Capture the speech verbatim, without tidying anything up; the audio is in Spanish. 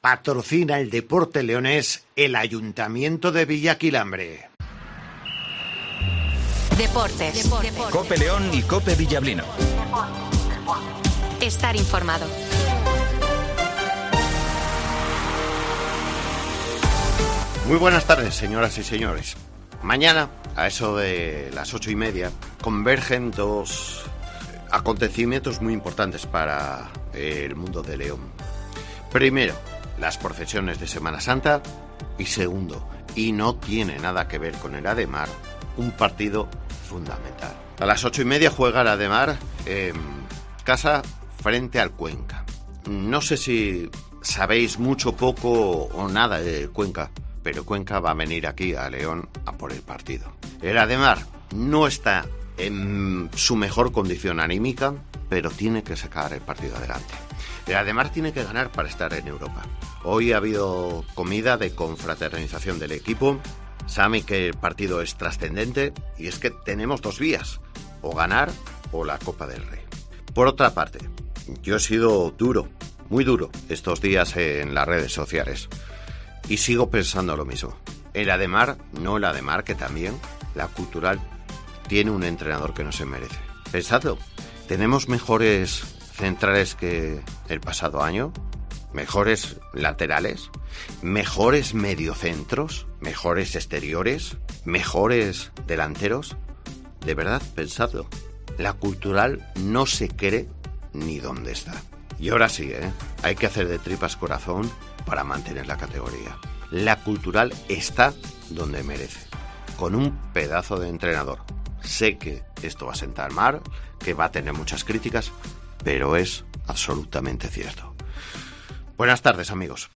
Patrocina el deporte leonés el Ayuntamiento de Villaquilambre. Deportes. Deportes. Cope León y Cope Villablino. Estar informado. Muy buenas tardes, señoras y señores. Mañana, a eso de las ocho y media, convergen dos acontecimientos muy importantes para el mundo de León. Primero, las procesiones de Semana Santa, y segundo, y no tiene nada que ver con el Ademar, un partido fundamental. A las ocho y media juega el Ademar en casa frente al Cuenca. No sé si sabéis mucho, poco o nada de Cuenca, pero Cuenca va a venir aquí a León a por el partido. El Ademar no está en su mejor condición anímica, pero tiene que sacar el partido adelante. El Ademar tiene que ganar para estar en Europa. Hoy ha habido comida de confraternización del equipo. Saben que el partido es trascendente y es que tenemos dos vías, o ganar o la Copa del Rey. Por otra parte, yo he sido duro, muy duro estos días en las redes sociales y sigo pensando lo mismo. El Ademar, no el Ademar, que también, la Cultural, tiene un entrenador que no se merece. Pensadlo, tenemos mejores centrales que el pasado año, mejores laterales, mejores mediocentros, mejores exteriores, mejores delanteros. De verdad, pensadlo. La Cultural no se cree ni dónde está. Y ahora sí, ¿eh? Hay que hacer de tripas corazón para mantener la categoría. La Cultural está donde merece, con un pedazo de entrenador. Sé que esto va a sentar mal, que va a tener muchas críticas, pero es absolutamente cierto. Buenas tardes, amigos.